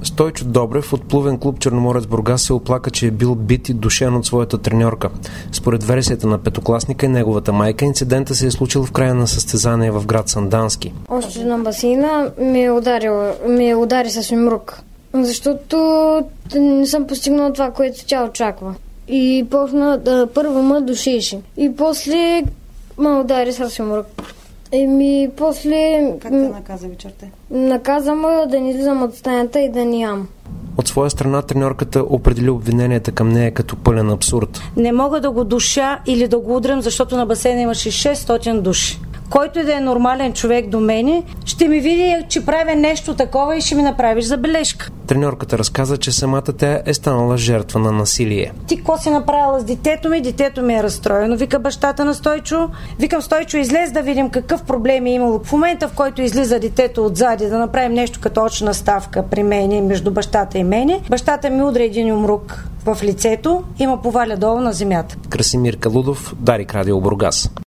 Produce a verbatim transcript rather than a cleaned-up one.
Стойчо Добрев от плувен клуб Черноморец Бургас се оплака, че е бил бит и душен от своята треньорка. Според версията на петокласника и неговата майка, инцидента се е случил в края на състезание в град Сандански. Още на басейна ми е ударил, ми е удари с юмрук, защото не съм постигнала това, което тя очаква. И почна да първо ме душеше. И после ме удари с юмрук. Еми, после... Как те наказа вечерта? Наказа ме да не излизам от стаята и да не ям. От своя страна треньорката определи обвиненията към нея като пълен абсурд. Не мога да го душа или да го удрям, защото на басейна имаше шестстотин души. Който и да е нормален човек до мене, ще ми види, че правя нещо такова и ще ми направиш забележка. Треньорката разказа, че самата тя е станала жертва на насилие. Ти какво си направила с детето ми? Детето ми е разстроено, вика бащата на Стойчо. Викам, Стойчо, излез да видим какъв проблем е имало. В момента, в който излиза детето отзади да направим нещо като очна ставка при мене, между бащата и мене, бащата ми удря един юмрук в лицето и ме поваля долу на земята. Красимир Калудов, Дарик Радио Бургас.